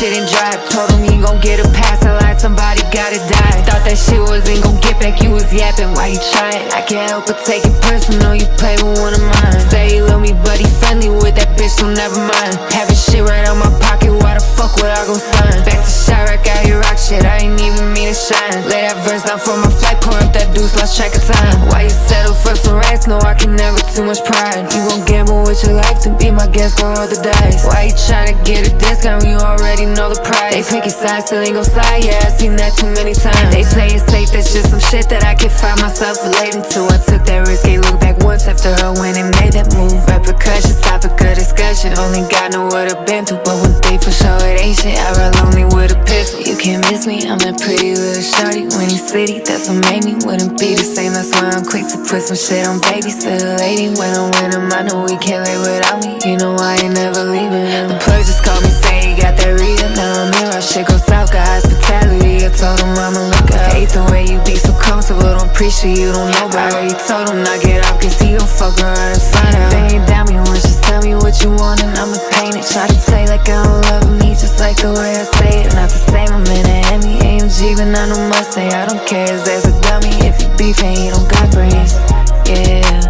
shit and drive. Told him he gon' get a pass, I lied, somebody gotta die. Thought that shit wasn't gon' get back, you was yapping, why you trying? I can't help but take it personal, you play with one of mine. Say he love me, but he friendly with that bitch, so never mind. Having shit right out my pocket, why the fuck would I go sign? Back to Chirac, I hear rock shit, I ain't even mean to shine. Lay that verse down for my flight, pour up that deuce, lost track of time. Why you settle for some racks? No, I can never too much pride. You gon' gamble with your life to be my guest, gon' roll the dice. Why you tryna get a discount when you already know the price? They picking sides till they gon' slide, yeah, I seen that too many times. They play it safe, that's just some shit that I can find myself relating to. I took that risk, ain't look back once after her when they made that move. Repercussions, topic of discussion, only God know what I've been through. But one thing for sure, it ain't shit, I ride lonely with a pistol. You can't miss me, I'm that pretty little shorty. Winning city, that's what made me. Wouldn't be the same, that's why I'm quick to put some shit on baby. Still a lady, when I'm with him, I know he can't live without me. You know I ain't never leaving him. The plug just called me, say he got that reason. Now I'm here, our shit go south, got hospitality. I told him I'ma look up. Hate the way you be so comfortable, don't appreciate you don't know about. I already told him not get off, cause he gon' fuck around and find out. They ain't down me once, just tell me what you want and I'ma paint it. Try to play like I don't love me, just like the way I say it. Not the same, I'm in a Hemi, AMG, but I know Mustang. I don't care, his ass a dummy. If you beefing, he don't got brains, yeah.